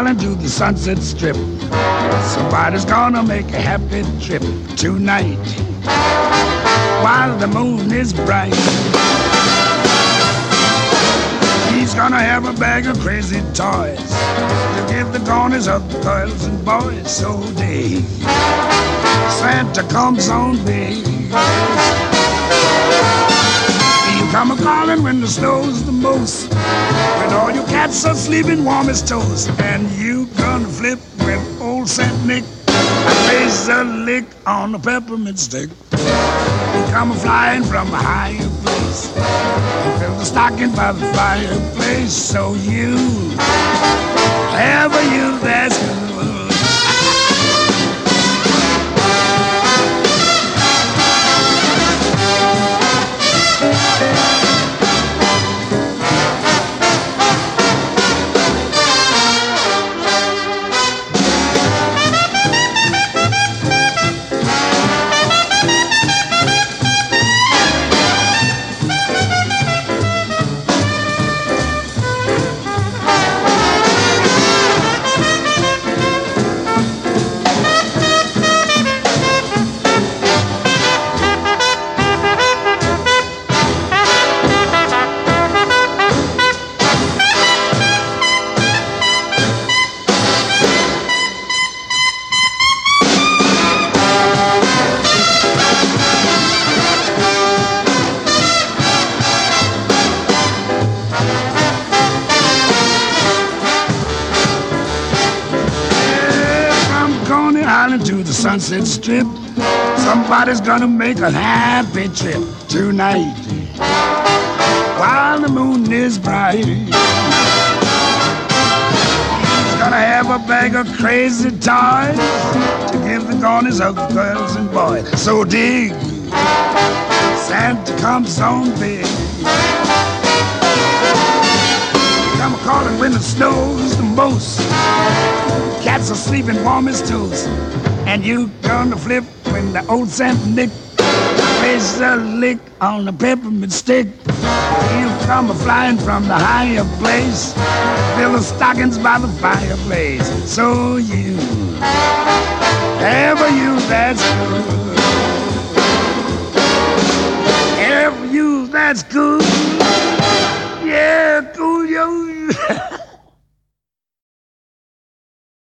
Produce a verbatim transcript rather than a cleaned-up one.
to the Sunset Strip. Somebody's gonna make a happy trip tonight while the moon is bright. He's gonna have a bag of crazy toys to give the corners of the girls and boys. So dig, Santa comes on big. You come a-calling when the snow's the most, when all your cats are sleeping warm as toast, and you gonna flip when old Saint Nick plays a lick on a peppermint stick. You come a-flying from a higher place, fill the stocking by the fireplace. So you have a you that's good. To the Sunset Strip, somebody's gonna make a happy trip tonight while the moon is bright. He's gonna have a bag of crazy toys to give the corners of the girls and boys. So dig, Santa comes on big. I'm calling when it snows the most, cats are sleeping warm as toast, and you gonna flip when the old Saint Nick plays a lick on the peppermint stick. You come a-flying from the higher place, fill the stockings by the fireplace. So you have a you that's good, have a you that's good.